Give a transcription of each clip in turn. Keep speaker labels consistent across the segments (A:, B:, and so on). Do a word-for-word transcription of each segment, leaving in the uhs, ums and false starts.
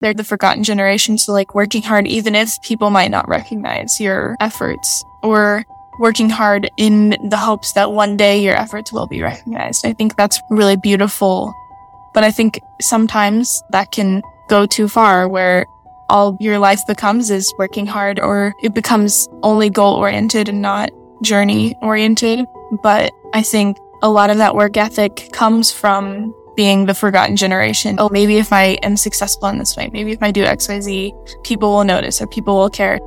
A: they're the forgotten generation. So like working hard, even if people might not recognize your efforts, or working hard in the hopes that one day your efforts will be recognized. I think that's really beautiful. But I think sometimes that can go too far, where all your life becomes is working hard, or it becomes only goal-oriented and not journey-oriented. But I think a lot of that work ethic comes from being the forgotten generation. Oh, maybe if I am successful in this way, maybe if I do X Y Z, people will notice or people will care.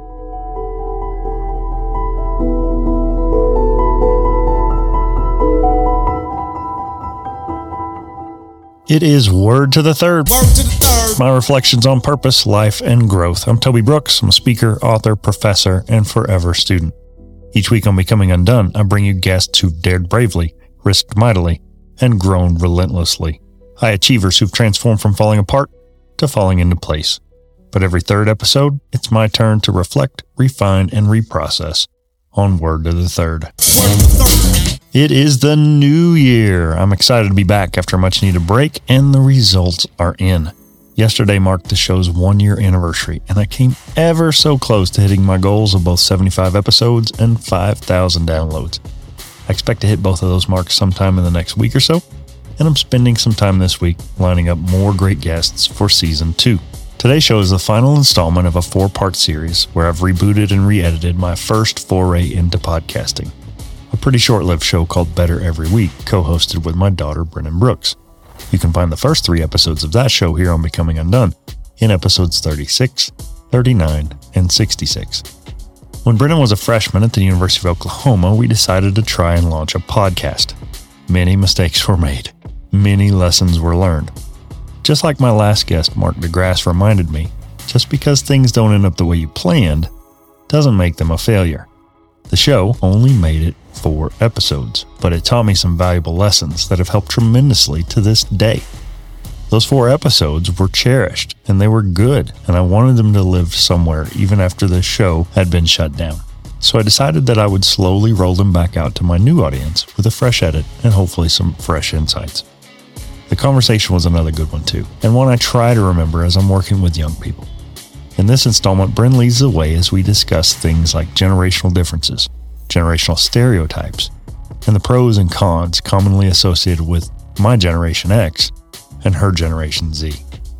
B: It is Word to the Third. Word to the Third. My reflections on purpose, life, and growth. I'm Toby Brooks. I'm a speaker, author, professor, and forever student. Each week on Becoming Undone, I bring you guests who've dared bravely, risked mightily, and grown relentlessly. High achievers who've transformed from falling apart to falling into place. But every third episode, it's my turn to reflect, refine, and reprocess on Word to the Third. Word to the Third. It is the new year. I'm excited to be back after a much-needed break, and the results are in. Yesterday marked the show's one-year anniversary, and I came ever so close to hitting my goals of both seventy-five episodes and five thousand downloads. I expect to hit both of those marks sometime in the next week or so, and I'm spending some time this week lining up more great guests for season two. Today's show is the final installment of a four-part series where I've rebooted and re-edited my first foray into podcasting. A pretty short-lived show called Better Every Week, co-hosted with my daughter, Brennan Brooks. You can find the first three episodes of that show here on Becoming Undone in episodes thirty-six, thirty-nine, and sixty-six. When Brennan was a freshman at the University of Oklahoma, we decided to try and launch a podcast. Many mistakes were made. Many lessons were learned. Just like my last guest, Mark DeGrasse, reminded me, just because things don't end up the way you planned doesn't make them a failure. The show only made it four episodes, but it taught me some valuable lessons that have helped tremendously to this day. Those four episodes were cherished, and they were good, and I wanted them to live somewhere even after the show had been shut down. So I decided that I would slowly roll them back out to my new audience with a fresh edit and hopefully some fresh insights. The conversation was another good one too, and one I try to remember as I'm working with young people. In this installment, Bryn leads the way as we discuss things like generational differences, generational stereotypes, and the pros and cons commonly associated with my Generation X and her Generation Z.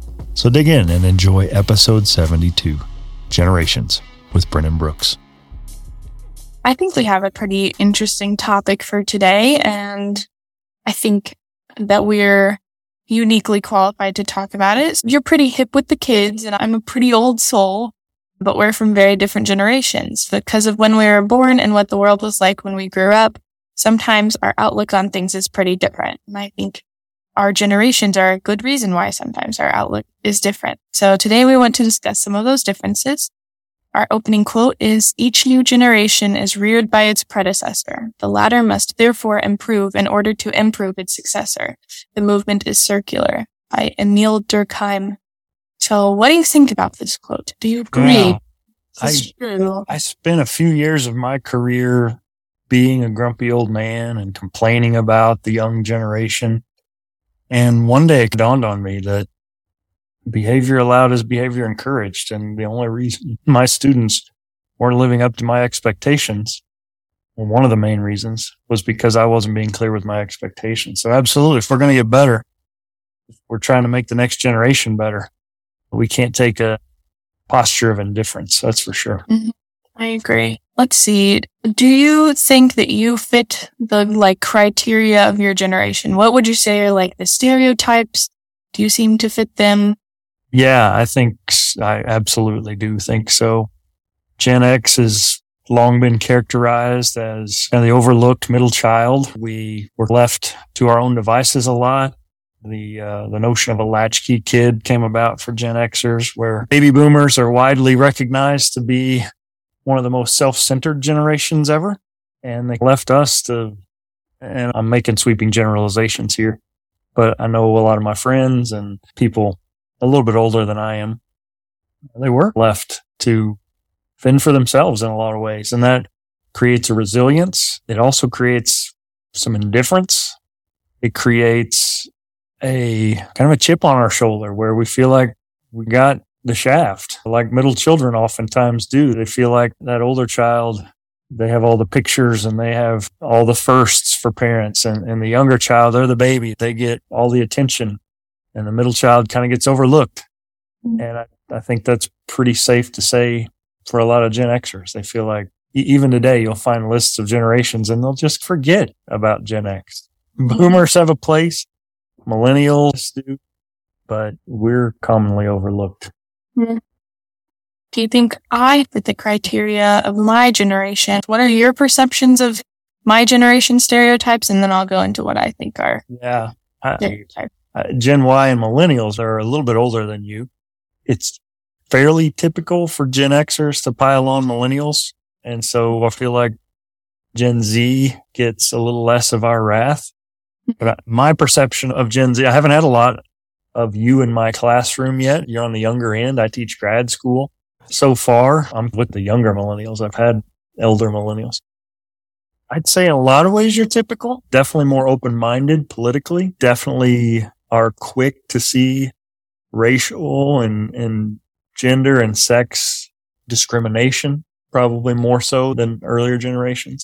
B: So dig in and enjoy episode seventy-two, Generations, with Brennan Brooks.
A: I think we have a pretty interesting topic for today, and I think that we're uniquely qualified to talk about it. You're pretty hip with the kids, and I'm a pretty old soul, but we're from very different generations. Because of when we were born and what the world was like when we grew up, sometimes our outlook on things is pretty different. And I think our generations are a good reason why sometimes our outlook is different. So today we want to discuss some of those differences. Our opening quote is, "Each new generation is reared by its predecessor. The latter must therefore improve in order to improve its successor. The movement is circular," by Emile Durkheim. So what do you think about this quote? Do you agree?
B: Yeah. I, I spent a few years of my career being a grumpy old man and complaining about the young generation. And one day it dawned on me that behavior allowed is behavior encouraged. And the only reason my students weren't living up to my expectations, well, one of the main reasons, was because I wasn't being clear with my expectations. So absolutely, if we're going to get better, if we're trying to make the next generation better, we can't take a posture of indifference. That's for sure.
A: Mm-hmm. I agree. Let's see. Do you think that you fit the like criteria of your generation? What would you say are like the stereotypes? Do you seem to fit them?
B: Yeah, I think I absolutely do think so. Gen X has long been characterized as kind of the overlooked middle child. We were left to our own devices a lot. The uh, the notion of a latchkey kid came about for Gen Xers, where baby boomers are widely recognized to be one of the most self-centered generations ever. And they left us to, and I'm making sweeping generalizations here, but I know a lot of my friends and people a little bit older than I am, they were left to fend for themselves in a lot of ways. And that creates a resilience. It also creates some indifference. It creates a kind of a chip on our shoulder where we feel like we got the shaft, like middle children oftentimes do. They feel like that older child, they have all the pictures and they have all the firsts for parents. And, and the younger child, they're the baby. They get all the attention. And the middle child kind of gets overlooked. Mm-hmm. And I, I think that's pretty safe to say for a lot of Gen Xers. They feel like e- even today, you'll find lists of generations and they'll just forget about Gen X. Boomers have a place. Millennials do. But we're commonly overlooked.
A: Mm-hmm. Do you think I fit the criteria of my generation? What are your perceptions of my generation stereotypes? And then I'll go into what I think are
B: yeah. I,
A: stereotypes.
B: Uh, Gen Y and millennials are a little bit older than you. It's fairly typical for Gen Xers to pile on millennials. And so I feel like Gen Z gets a little less of our wrath. But my perception of Gen Z, I haven't had a lot of you in my classroom yet. You're on the younger end. I teach grad school. So far, I'm with the younger millennials. I've had elder millennials. I'd say in a lot of ways you're typical. Definitely more open-minded politically. Definitely are quick to see racial and, and gender and sex discrimination, probably more so than earlier generations.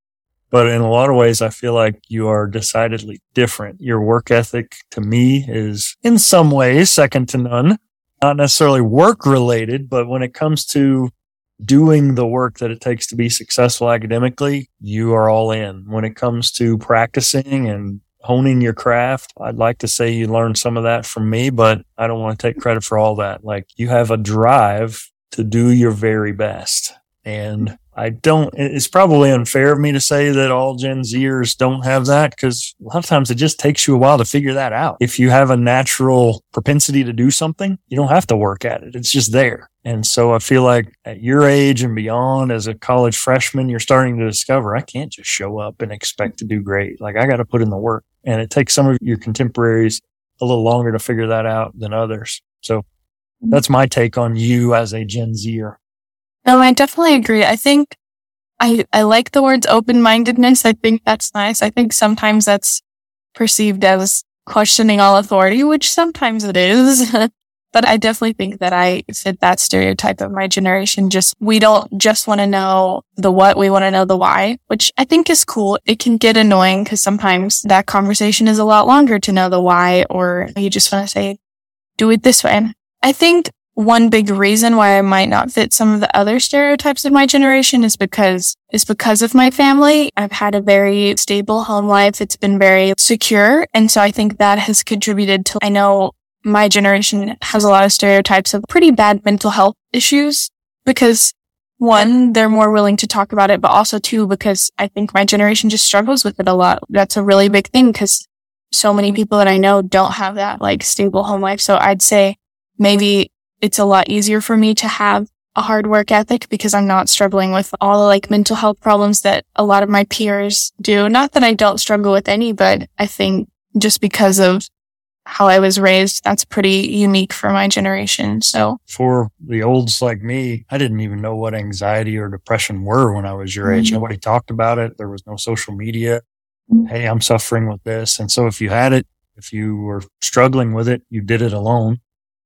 B: But in a lot of ways, I feel like you are decidedly different. Your work ethic to me is in some ways second to none. Not necessarily work related, but when it comes to doing the work that it takes to be successful academically, you are all in. When it comes to practicing and honing your craft, I'd like to say you learned some of that from me, but I don't want to take credit for all that. Like, you have a drive to do your very best. And I don't, it's probably unfair of me to say that all Gen Zers don't have that, because a lot of times it just takes you a while to figure that out. If you have a natural propensity to do something, you don't have to work at it. It's just there. And so I feel like at your age and beyond, as a college freshman, you're starting to discover, I can't just show up and expect to do great. Like, I got to put in the work. And it takes some of your contemporaries a little longer to figure that out than others. So that's my take on you as a Gen Zer.
A: No, I definitely agree. I think I, I like the words open-mindedness. I think that's nice. I think sometimes that's perceived as questioning all authority, which sometimes it is. But I definitely think that I fit that stereotype of my generation. Just, we don't just want to know the what, we want to know the why, which I think is cool. It can get annoying because sometimes that conversation is a lot longer to know the why, or you just want to say, do it this way. I think one big reason why I might not fit some of the other stereotypes of my generation is because, is because of my family. I've had a very stable home life. It's been very secure. And so I think that has contributed to, I know my generation has a lot of stereotypes of pretty bad mental health issues because, one, they're more willing to talk about it, but also two, because I think my generation just struggles with it a lot. That's a really big thing because so many people that I know don't have that like stable home life. So I'd say maybe it's a lot easier for me to have a hard work ethic because I'm not struggling with all the like mental health problems that a lot of my peers do. Not that I don't struggle with any, but I think just because of how I was raised, that's pretty unique for my generation. So
B: for the olds like me, I didn't even know what anxiety or depression were when I was your age. Mm-hmm. Nobody talked about it. There was no social media. Mm-hmm. Hey, I'm suffering with this. And so if you had it, if you were struggling with it, you did it alone.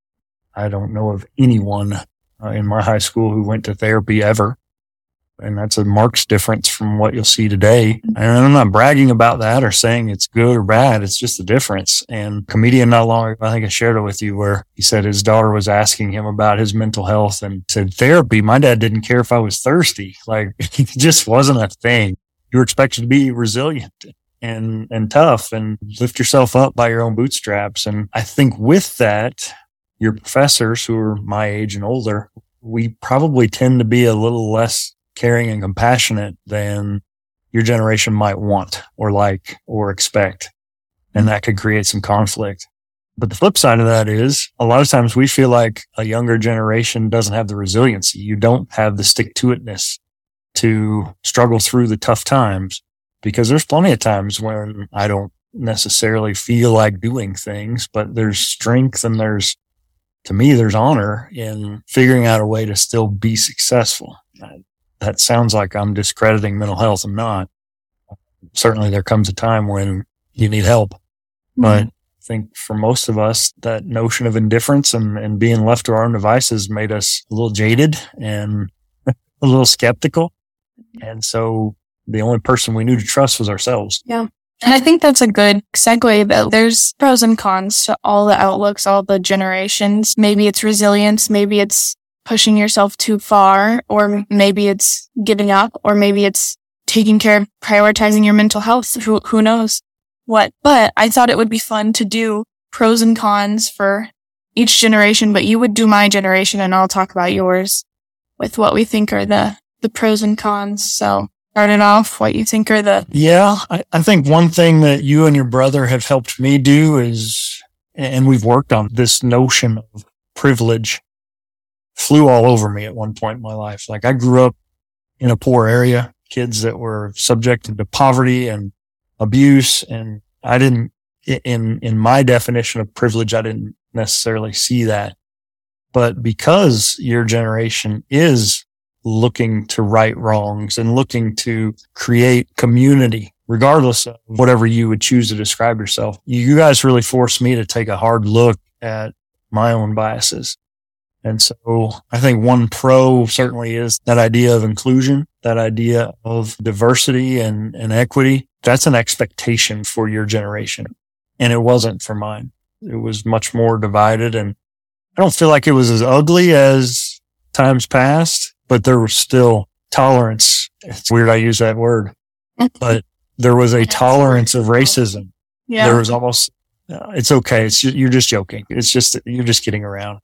B: I don't know of anyone uh, in my high school who went to therapy ever. And that's a marked difference from what you'll see today. And I'm not bragging about that or saying it's good or bad. It's just a difference. And comedian not long ago, I think I shared it with you, where he said his daughter was asking him about his mental health and said, therapy, my dad didn't care if I was thirsty. Like, it just wasn't a thing. You were expected to be resilient and, and tough and lift yourself up by your own bootstraps. And I think with that, your professors who are my age and older, we probably tend to be a little less caring and compassionate than your generation might want or like or expect. And that could create some conflict. But the flip side of that is a lot of times we feel like a younger generation doesn't have the resiliency. You don't have the stick-to-itness to struggle through the tough times, because there's plenty of times when I don't necessarily feel like doing things, but there's strength and there's, to me, there's honor in figuring out a way to still be successful. That sounds like I'm discrediting mental health. I'm not. Certainly there comes a time when you need help. But I think for most of us, that notion of indifference and, and being left to our own devices made us a little jaded and a little skeptical. And so the only person we knew to trust was ourselves.
A: Yeah. And I think that's a good segue that there's pros and cons to all the outlooks, all the generations. Maybe it's resilience. Maybe it's pushing yourself too far, or maybe it's giving up, or maybe it's taking care of prioritizing your mental health. Who, who knows what? But I thought it would be fun to do pros and cons for each generation, but you would do my generation and I'll talk about yours with what we think are the, the pros and cons. So starting off, what you think are the...
B: Yeah, I, I think one thing that you and your brother have helped me do is, and we've worked on this notion of privilege, flew all over me at one point in my life. Like I grew up in a poor area, kids that were subjected to poverty and abuse. And I didn't, in, in my definition of privilege, I didn't necessarily see that. But because your generation is looking to right wrongs and looking to create community, regardless of whatever you would choose to describe yourself, you guys really forced me to take a hard look at my own biases. And so I think one pro certainly is that idea of inclusion, that idea of diversity and, and equity. That's an expectation for your generation. And it wasn't for mine. It was much more divided. And I don't feel like it was as ugly as times past, but there was still tolerance. It's weird I use that word, but there was a tolerance of racism.
A: Yeah.
B: There was almost, uh, it's okay. It's you're just joking. It's just, you're just kidding around.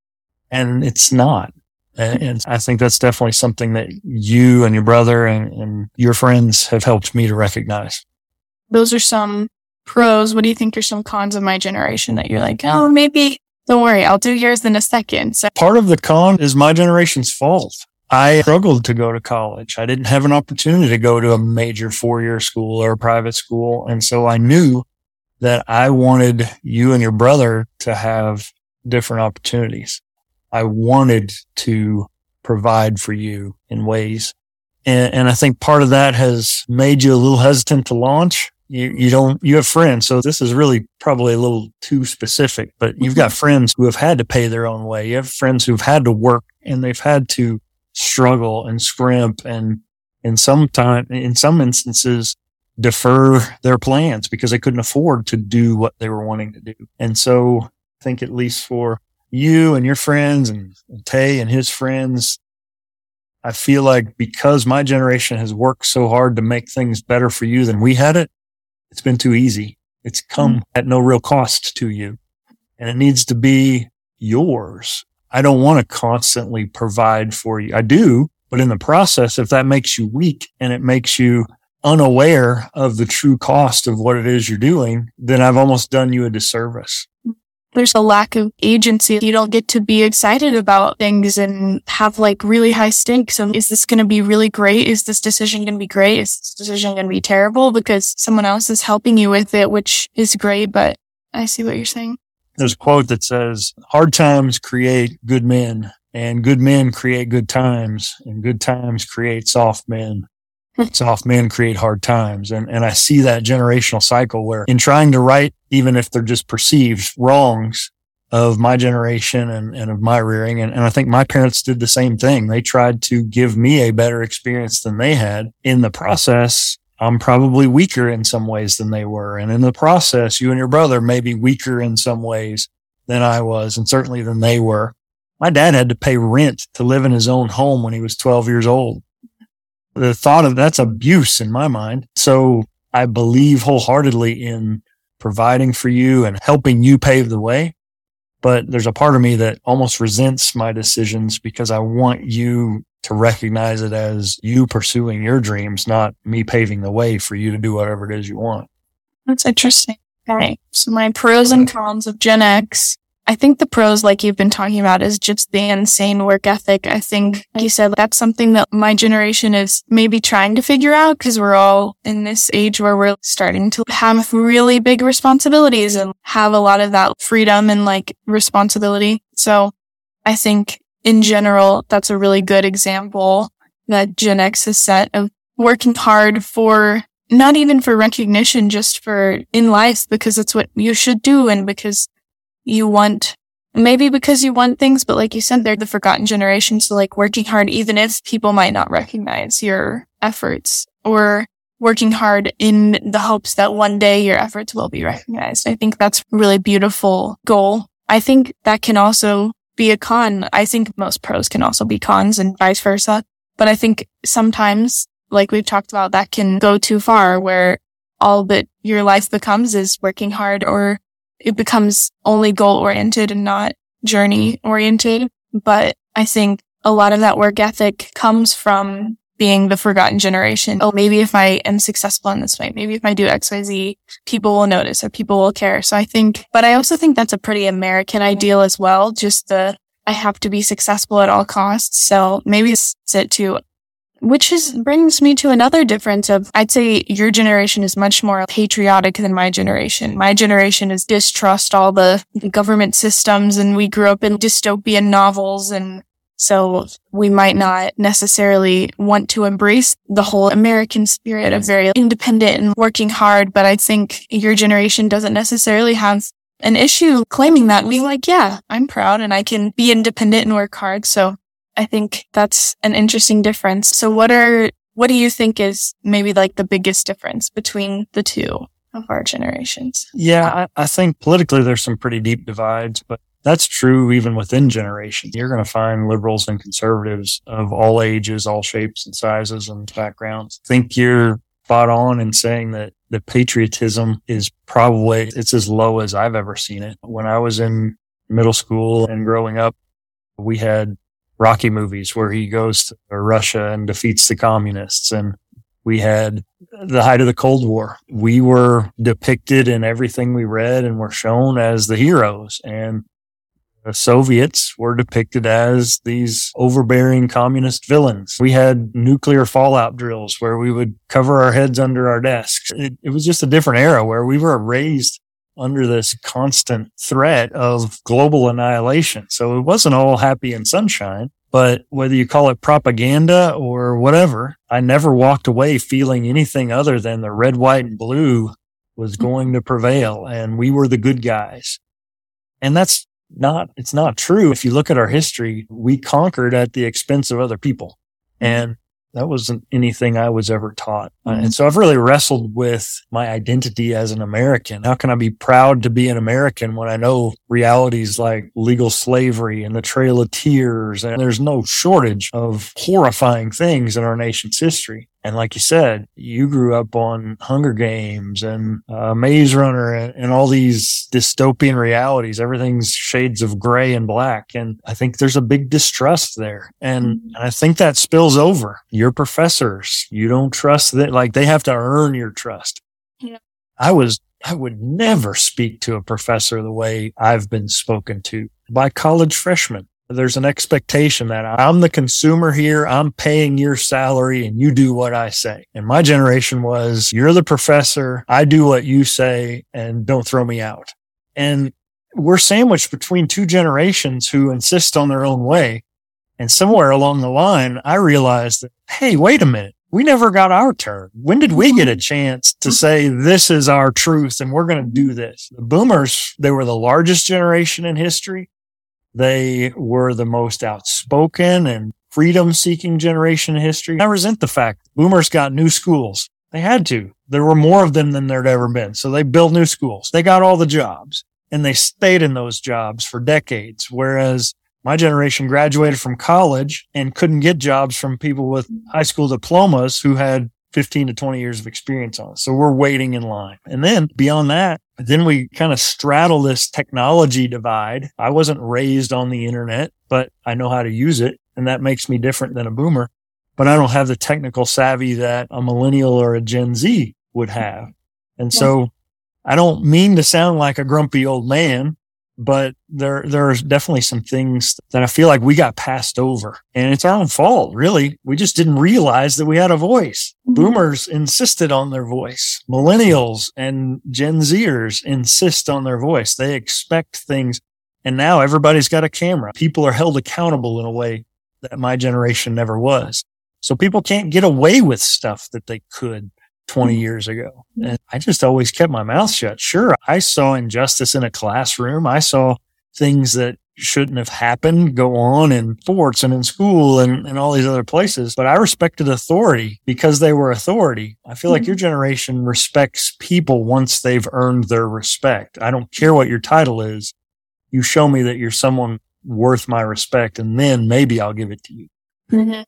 B: And it's not. And, and I think that's definitely something that you and your brother and, and your friends have helped me to recognize.
A: Those are some pros. What do you think are some cons of my generation that you're like, oh, maybe don't worry, I'll do yours in a second. So
B: part of the con is my generation's fault. I struggled to go to college. I didn't have an opportunity to go to a major four-year school or a private school. And so I knew that I wanted you and your brother to have different opportunities. I wanted to provide for you in ways. And, and I think part of that has made you a little hesitant to launch. You, you don't, you have friends. So this is really probably a little too specific, but you've got friends who have had to pay their own way. You have friends who've had to work and they've had to struggle and scrimp and in some time, in some instances, defer their plans because they couldn't afford to do what they were wanting to do. And so I think at least for you and your friends and, and Tay and his friends, I feel like because my generation has worked so hard to make things better for you than we had it, it's been too easy. It's come mm-hmm. at no real cost to you, and it needs to be yours. I don't want to constantly provide for you. I do, but in the process, if that makes you weak and it makes you unaware of the true cost of what it is you're doing, then I've almost done you a disservice.
A: There's a lack of agency. You don't get to be excited about things and have like really high stakes. So is this going to be really great? Is this decision going to be great? Is this decision going to be terrible? Because someone else is helping you with it, which is great. But I see what you're saying.
B: There's a quote that says, hard times create good men, and good men create good times, and good times create soft men. Soft men create hard times. And, and I see that generational cycle where in trying to right, even if they're just perceived wrongs of my generation and, and of my rearing. And, and I think my parents did the same thing. They tried to give me a better experience than they had. In the process, I'm probably weaker in some ways than they were. And in the process, you and your brother may be weaker in some ways than I was, and certainly than they were. My dad had to pay rent to live in his own home when he was twelve years old. The thought of that's abuse in my mind. So I believe wholeheartedly in providing for you and helping you pave the way. But there's a part of me that almost resents my decisions because I want you to recognize it as you pursuing your dreams, not me paving the way for you to do whatever it is you want.
A: That's interesting. Okay. So my pros and cons of Gen X. I think the pros, like you've been talking about, is just the insane work ethic. I think, like you said, that's something that my generation is maybe trying to figure out because we're all in this age where we're starting to have really big responsibilities and have a lot of that freedom and like responsibility. So I think in general, that's a really good example that Gen X has set of working hard for not even for recognition, just for in life, because it's what you should do and because you want, maybe because you want things, but like you said, they're the forgotten generation. So like working hard, even if people might not recognize your efforts, or working hard in the hopes that one day your efforts will be recognized. I think that's a really beautiful goal. I think that can also be a con. I think most pros can also be cons and vice versa. But I think sometimes, like we've talked about, that can go too far where all that your life becomes is working hard, or it becomes only goal oriented and not journey oriented. But I think a lot of that work ethic comes from being the forgotten generation. Oh, maybe if I am successful in this way, maybe if I do X Y Z, people will notice or people will care. So I think, but I also think that's a pretty American ideal as well. Just the, I have to be successful at all costs. So maybe it's it too. Which is, brings me to another difference of, I'd say your generation is much more patriotic than my generation. My generation is distrust all the, the government systems, and we grew up in dystopian novels, and so we might not necessarily want to embrace the whole American spirit of very independent and working hard. But I think your generation doesn't necessarily have an issue claiming that, being like, yeah, I'm proud and I can be independent and work hard. So I think that's an interesting difference. So what are, what do you think is maybe like the biggest difference between the two of our generations?
B: Yeah, I, I think politically there's some pretty deep divides, but that's true even within generations. You're going to find liberals and conservatives of all ages, all shapes and sizes and backgrounds. I think you're spot on in saying that the patriotism is probably, it's as low as I've ever seen it. When I was in middle school and growing up, we had Rocky movies where he goes to Russia and defeats the communists. And we had the height of the Cold War. We were depicted in everything we read and were shown as the heroes. And the Soviets were depicted as these overbearing communist villains. We had nuclear fallout drills where we would cover our heads under our desks. It, it was just a different era where we were raised under this constant threat of global annihilation. So it wasn't all happy and sunshine, but whether you call it propaganda or whatever, I never walked away feeling anything other than the red, white, and blue was going to prevail and we were the good guys. And that's not, it's not true. If you look at our history, we conquered at the expense of other people. And that wasn't anything I was ever taught. Mm-hmm. And so I've really wrestled with my identity as an American. How can I be proud to be an American when I know realities like legal slavery and the Trail of Tears? And there's no shortage of horrifying things in our nation's history. And like you said, you grew up on Hunger Games and uh, Maze Runner and, and all these dystopian realities. Everything's shades of gray and black. And I think there's a big distrust there. And, and I think that spills over. Your professors, you don't trust that, like they have to earn your trust. Yeah. I was, I would never speak to a professor the way I've been spoken to by college freshmen. There's an expectation that I'm the consumer here. I'm paying your salary and you do what I say. And my generation was, you're the professor. I do what you say and don't throw me out. And we're sandwiched between two generations who insist on their own way. And somewhere along the line, I realized that, hey, wait a minute. We never got our turn. When did we get a chance to say this is our truth and we're going to do this? The boomers, they were the largest generation in history. They were the most outspoken and freedom-seeking generation in history. I resent the fact boomers got new schools. They had to. There were more of them than there'd ever been. So they built new schools. They got all the jobs and they stayed in those jobs for decades. Whereas my generation graduated from college and couldn't get jobs from people with high school diplomas who had fifteen to twenty years of experience on it. So we're waiting in line. And then beyond that, then we kind of straddle this technology divide. I wasn't raised on the internet, but I know how to use it. And that makes me different than a boomer. But I don't have the technical savvy that a millennial or a Gen Z would have. And so I don't mean to sound like a grumpy old man, but there, there's definitely some things that I feel like we got passed over, and it's our own fault, really. We just didn't realize that we had a voice. Boomers insisted on their voice. Millennials and Gen Zers insist on their voice. They expect things. And now everybody's got a camera. People are held accountable in a way that my generation never was. So people can't get away with stuff that they could twenty years ago. And I just always kept my mouth shut. Sure, I saw injustice in a classroom. I saw things that shouldn't have happened go on in sports and in school and, and all these other places. But I respected authority because they were authority. I feel like your generation respects people once they've earned their respect. I don't care what your title is. You show me that you're someone worth my respect, and then maybe I'll give it to you.
A: Mm-hmm.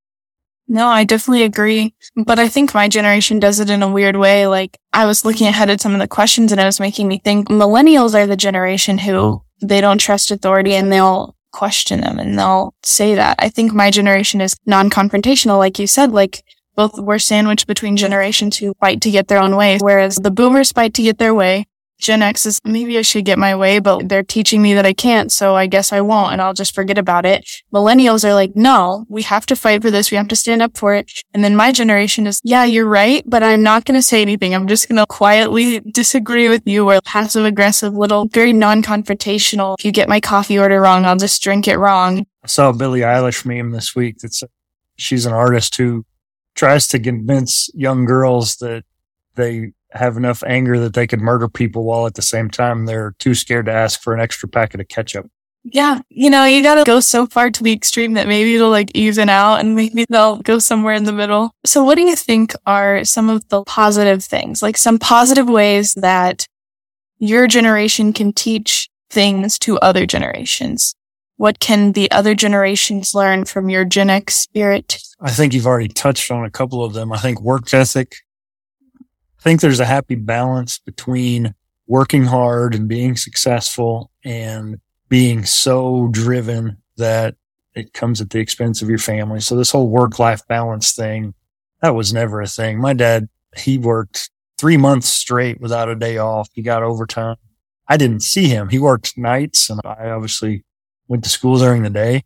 A: No, I definitely agree. But I think my generation does it in a weird way. Like, I was looking ahead at some of the questions and it was making me think millennials are the generation who they don't trust authority and they'll question them and they'll say that. I think my generation is non-confrontational, like you said, like both we're sandwiched between generations who fight to get their own way, whereas the boomers fight to get their way. Gen X is, maybe I should get my way, but they're teaching me that I can't, so I guess I won't, and I'll just forget about it. Millennials are like, no, we have to fight for this, we have to stand up for it. And then my generation is, yeah, you're right, but I'm not going to say anything. I'm just going to quietly disagree with you, or passive-aggressive, little, very non-confrontational. If you get my coffee order wrong, I'll just drink it wrong.
B: I saw a Billie Eilish meme this week. That's she's an artist who tries to convince young girls that they have enough anger that they could murder people while at the same time they're too scared to ask for an extra packet of ketchup.
A: Yeah. You know, you gotta go so far to the extreme that maybe it'll like even out and maybe they'll go somewhere in the middle. So what do you think are some of the positive things, like some positive ways that your generation can teach things to other generations? What can the other generations learn from your Gen X spirit?
B: I think you've already touched on a couple of them. I think work ethic. I think there's a happy balance between working hard and being successful and being so driven that it comes at the expense of your family. So this whole work-life balance thing, that was never a thing. My dad, he worked three months straight without a day off. He got overtime. I didn't see him. He worked nights, and I obviously went to school during the day.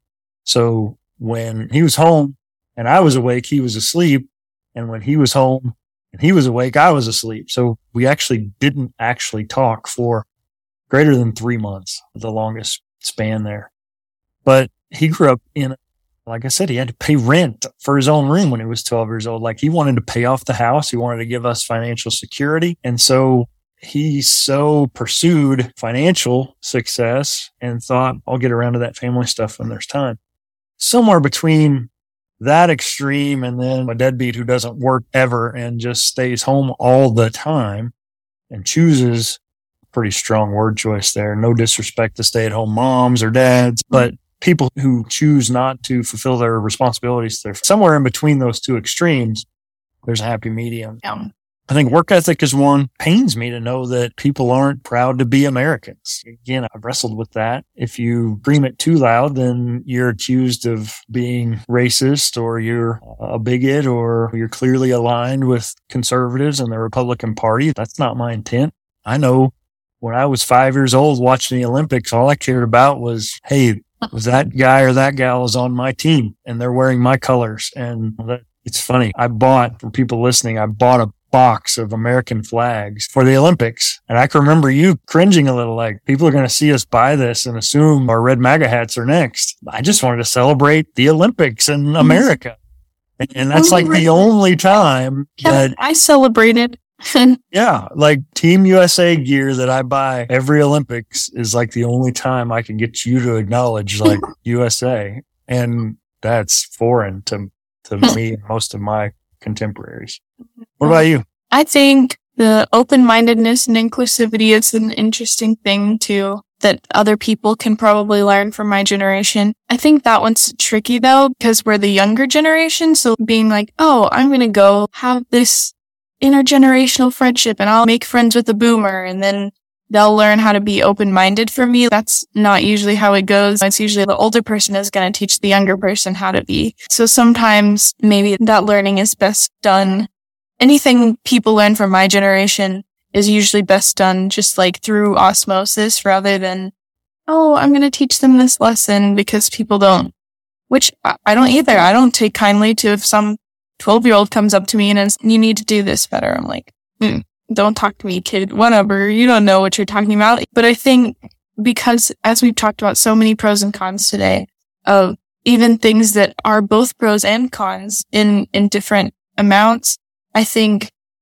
B: So when he was home and I was awake, he was asleep. And when he was home and he was awake, I was asleep. So we actually didn't actually talk for greater than three months, the longest span there. But he grew up in, like I said, he had to pay rent for his own room when he was twelve years old. Like, he wanted to pay off the house. He wanted to give us financial security. And so he so pursued financial success and thought, I'll get around to that family stuff when there's time. Somewhere between that extreme and then a deadbeat who doesn't work ever and just stays home all the time and chooses, pretty strong word choice there. No disrespect to stay-at-home moms or dads, but people who choose not to fulfill their responsibilities, they're somewhere in between those two extremes. There's a happy medium.
A: Yeah.
B: I think work ethic is one. Pains me to know that people aren't proud to be Americans. Again, I've wrestled with that. If you scream it too loud, then you're accused of being racist, or you're a bigot, or you're clearly aligned with conservatives and the Republican Party. That's not my intent. I know when I was five years old watching the Olympics, all I cared about was, hey, was that guy or that gal is on my team and they're wearing my colors. And that, it's funny. I bought, for people listening, I bought a box of American flags for the Olympics. And I can remember you cringing a little, like, people are going to see us buy this and assume our red MAGA hats are next. I just wanted to celebrate the Olympics in America. And, and that's like the only time that
A: I celebrated.
B: Yeah, like Team U S A gear that I buy every Olympics is like the only time I can get you to acknowledge like U S A. And that's foreign to, to me and most of my contemporaries. What about you?
A: I think the open-mindedness and inclusivity is an interesting thing too, that other people can probably learn from my generation. I think that one's tricky though, because we're the younger generation. So being like, oh, I'm going to go have this intergenerational friendship and I'll make friends with a boomer and then they'll learn how to be open-minded. For me, that's not usually how it goes. It's usually the older person is going to teach the younger person how to be. So sometimes maybe that learning is best done. Anything people learn from my generation is usually best done just like through osmosis rather than, oh, I'm going to teach them this lesson because people don't, which I don't either. I don't take kindly to if some twelve-year-old comes up to me and says, you need to do this better. I'm like, mm, don't talk to me, kid. Whatever. You don't know what you're talking about. But I think because, as we've talked about so many pros and cons today, of even things that are both pros and cons in, in different amounts, I think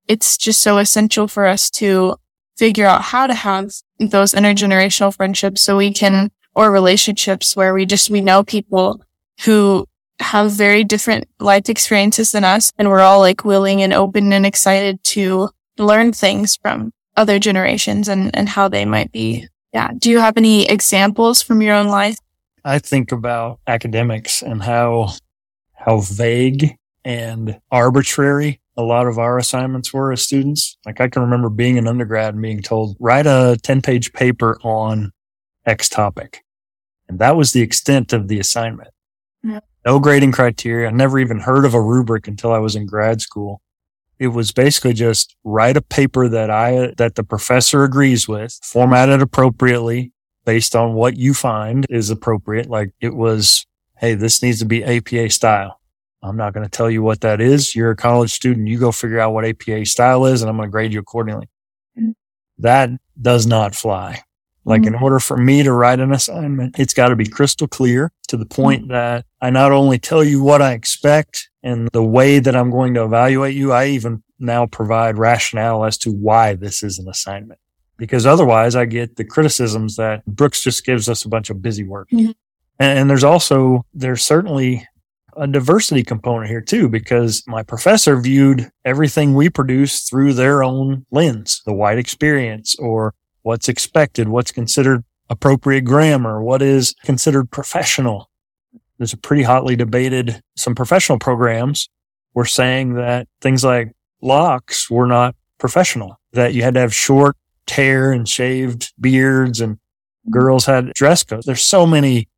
A: it's just so essential for us to figure out how to have those intergenerational friendships so we can, or relationships where we just, we know people who have very different life experiences than us, and we're all like willing and open and excited to learn things from other generations and, and how they might be. Yeah. Do you have any examples from your own life?
B: I think about academics and how, how vague and arbitrary a lot of our assignments were as students. Like I can remember being an undergrad and being told, write a ten page paper on X topic. And that was the extent of the assignment. Yeah. No grading criteria. I never even heard of a rubric until I was in grad school. It was basically just write a paper that I, that the professor agrees with, format it appropriately based on what you find is appropriate. Like it was, hey, this needs to be A P A style. I'm not going to tell you what that is. You're a college student. You go figure out what A P A style is, and I'm going to grade you accordingly. Mm-hmm. That does not fly. Like mm-hmm. in order for me to write an assignment, it's got to be crystal clear to the point mm-hmm. that I not only tell you what I expect and the way that I'm going to evaluate you, I even now provide rationale as to why this is an assignment. Because otherwise I get the criticisms that Brooks just gives us a bunch of busy work. Mm-hmm. And, and there's also, there's certainly a diversity component here too, because my professor viewed everything we produce through their own lens, the white experience, or what's expected, what's considered appropriate grammar, what is considered professional. There's a pretty hotly debated, some professional programs were saying that things like locks were not professional, that you had to have short hair and shaved beards and girls had dress codes. There's so many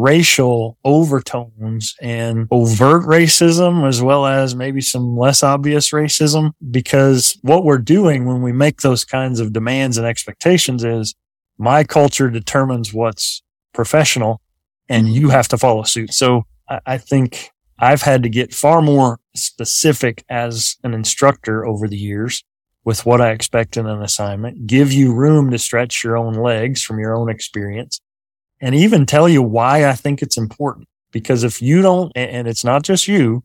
B: racial overtones and overt racism as well as maybe some less obvious racism, because what we're doing when we make those kinds of demands and expectations is my culture determines what's professional and you have to follow suit. So I think I've had to get far more specific as an instructor over the years with what I expect in an assignment, give you room to stretch your own legs from your own experience, and even tell you why I think it's important. Because if you don't, and it's not just you,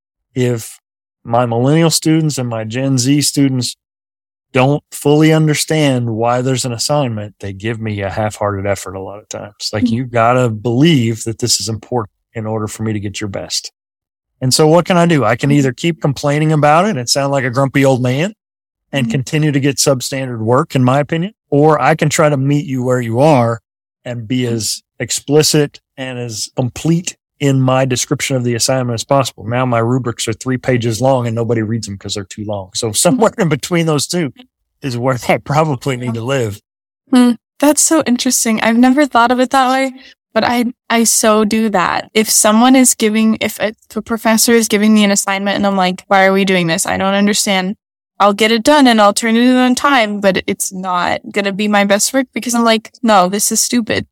B: if my millennial students and my Gen Z students don't fully understand why there's an assignment, they give me a half-hearted effort a lot of times. Like, you gotta believe that this is important in order for me to get your best. And so what can I do? I can either keep complaining about it and sound like a grumpy old man and continue to get substandard work, in my opinion, or I can try to meet you where you are and be as explicit and as complete in my description of the assignment as possible. Now my rubrics are three pages long and nobody reads them because they're too long. So somewhere in between those two is where I probably need to live.
A: Hmm. That's so interesting. I've never thought of it that way, but I, I so do that. If someone is giving, if a, if a professor is giving me an assignment and I'm like, why are we doing this? I don't understand. I'll get it done and I'll turn it in on time, but it's not going to be my best work because I'm like, no, this is stupid.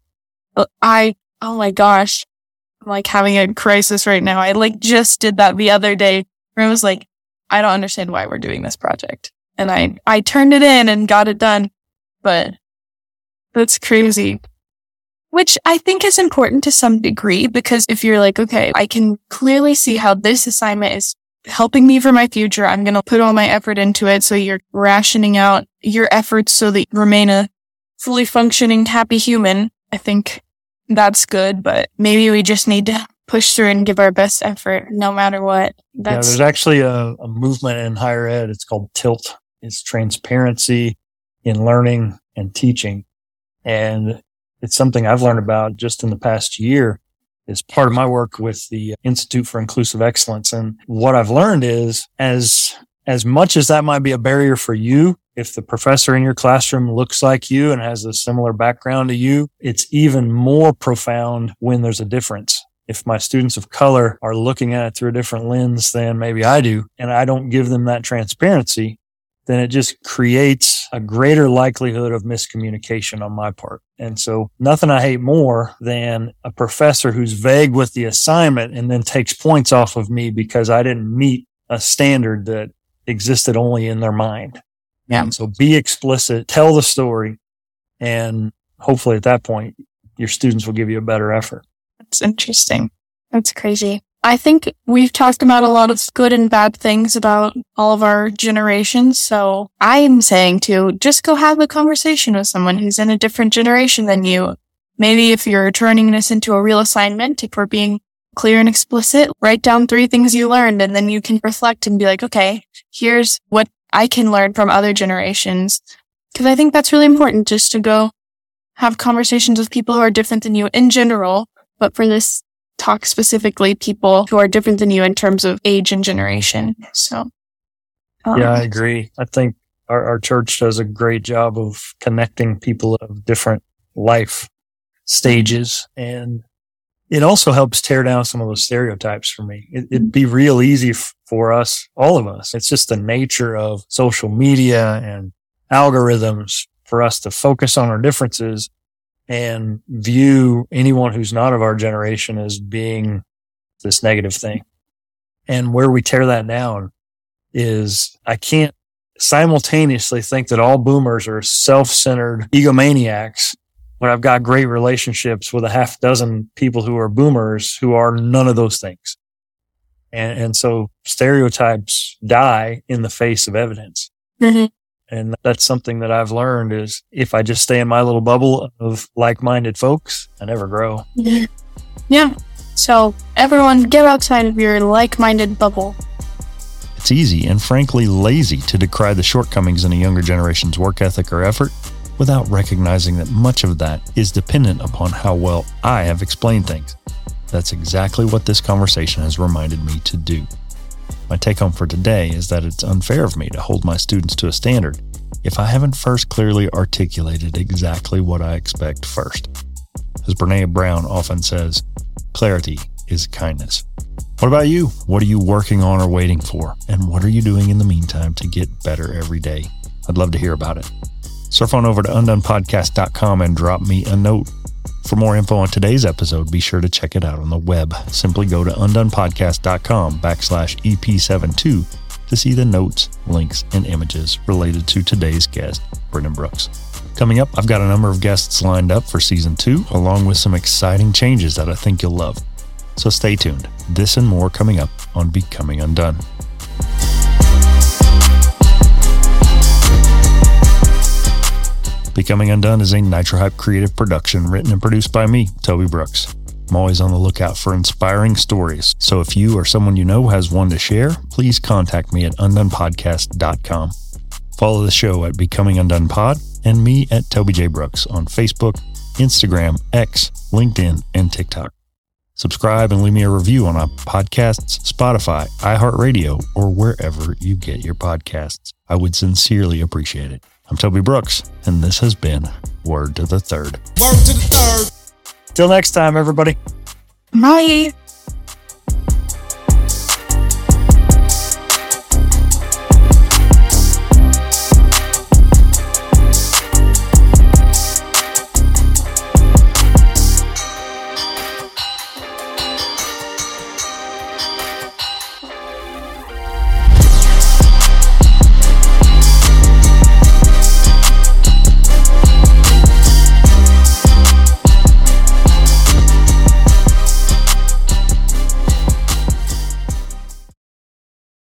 A: I, oh my gosh, I'm like having a crisis right now. I like just did that the other day where I was like, I don't understand why we're doing this project. And I, I turned it in and got it done, but that's crazy. Which I think is important to some degree, because if you're like, okay, I can clearly see how this assignment is helping me for my future. I'm going to put all my effort into it. So you're rationing out your efforts so that you remain a fully functioning, happy human. I think that's good, but maybe we just need to push through and give our best effort no matter what. That's-
B: yeah, there's actually a, a movement in higher ed. It's called TILT. It's transparency in learning and teaching. And it's something I've learned about just in the past year. Is part of my work with the Institute for Inclusive Excellence. And what I've learned is as, as much as that might be a barrier for you, if the professor in your classroom looks like you and has a similar background to you, it's even more profound when there's a difference. If my students of color are looking at it through a different lens than maybe I do, and I don't give them that transparency, then it just creates a greater likelihood of miscommunication on my part. And so nothing I hate more than a professor who's vague with the assignment and then takes points off of me because I didn't meet a standard that existed only in their mind. Yeah. And so be explicit, tell the story, and hopefully at that point, your students will give you a better effort.
A: That's interesting. That's crazy. I think we've talked about a lot of good and bad things about all of our generations. So I'm saying to just go have a conversation with someone who's in a different generation than you. Maybe if you're turning this into a real assignment, if we're being clear and explicit, write down three things you learned, and then you can reflect and be like, okay, here's what I can learn from other generations. Because I think that's really important, just to go have conversations with people who are different than you in general, but for this talk specifically, people who are different than you in terms of age and generation. So,
B: um, yeah, I agree. I think our, our church does a great job of connecting people of different life stages, and it also helps tear down some of those stereotypes for me. It, it'd be real easy f- for us, all of us. It's just the nature of social media and algorithms for us to focus on our differences and view anyone who's not of our generation as being this negative thing. And where we tear that down is I can't simultaneously think that all boomers are self-centered egomaniacs when I've got great relationships with a half dozen people who are boomers who are none of those things. And, and so stereotypes die in the face of evidence.
A: Mm-hmm.
B: And that's something that I've learned is if I just stay in my little bubble of like-minded folks, I never grow.
A: Yeah. So everyone get outside of your like-minded bubble.
B: It's easy and frankly lazy to decry the shortcomings in a younger generation's work ethic or effort without recognizing that much of that is dependent upon how well I have explained things. That's exactly what this conversation has reminded me to do. My take home for today is that it's unfair of me to hold my students to a standard if I haven't first clearly articulated exactly what I expect first. As Brené Brown often says, clarity is kindness. What about you? What are you working on or waiting for? And what are you doing in the meantime to get better every day? I'd love to hear about it. Surf on over to undone podcast dot com and drop me a note. For more info on today's episode, be sure to check it out on the web. Simply go to undonepodcast.com backslash EP72 to see the notes, links, and images related to today's guest, Brendan Brooks. Coming up, I've got a number of guests lined up for season two, along with some exciting changes that I think you'll love. So stay tuned. This and more coming up on Becoming Undone. Becoming Undone is a Nitro Hype creative production written and produced by me, Toby Brooks. I'm always on the lookout for inspiring stories, so if you or someone you know has one to share, please contact me at undone podcast dot com. Follow the show at Becoming Undone Pod and me at Toby J. Brooks on Facebook, Instagram, X, LinkedIn, and TikTok. Subscribe and leave me a review on Apple Podcasts, Spotify, iHeartRadio, or wherever you get your podcasts. I would sincerely appreciate it. I'm Toby Brooks, and this has been Word to the Third. Word to the Third. Till next time, everybody.
A: Bye.